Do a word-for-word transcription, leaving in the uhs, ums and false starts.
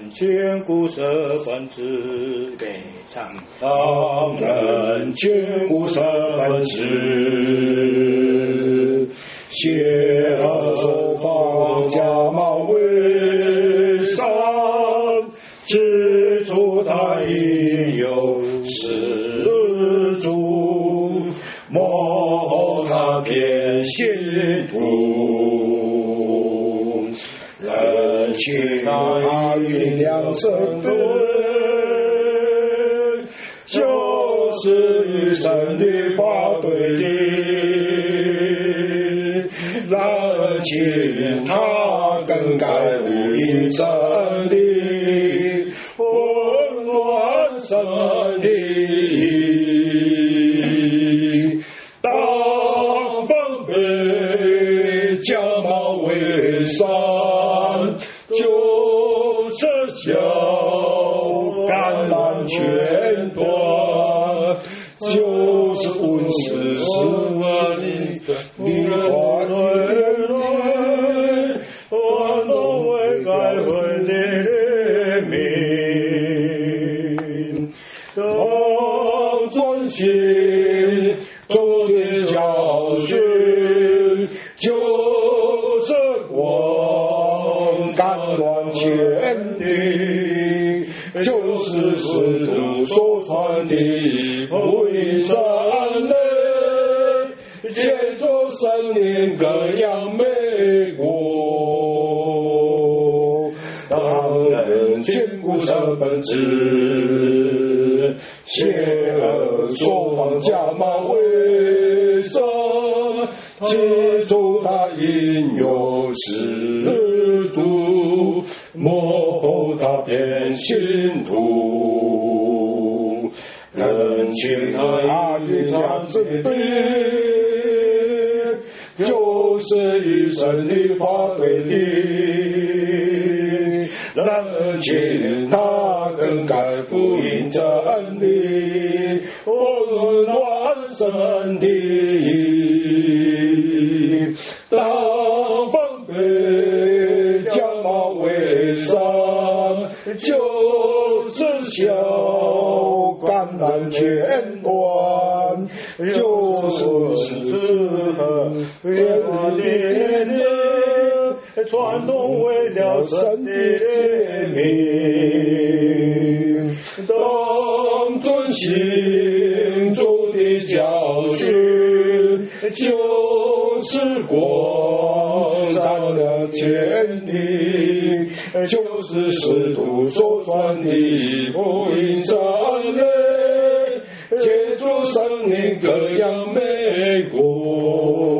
眷顾舍本子悲唱， 当人眷顾舍本子，谢而所方假冒为善，知足他应有施主，幕后他变信徒，人情他运良生对，就是与神律法对的，人情他更改无因真理，混乱神理，当分别假冒为善，就是小橄榄全断，就是温室时你话的人转动为改悔的人民，当遵行主的教训，就是光感断天地，就是使徒所传的福音真理，借助神灵各样美果，当人眷顾舍本子，谢而所方假冒为善，记住他应有施主，幕后他变信徒，人情他与他最对，就是与神律法对的，人情他更改福音真理，混乱神的，当分别假冒为善，就是小橄榄全断，就是原的传动为了神的名，当遵行主的教训，就是光照了天地，就是使徒所传的福音真理，借助生命各样美果。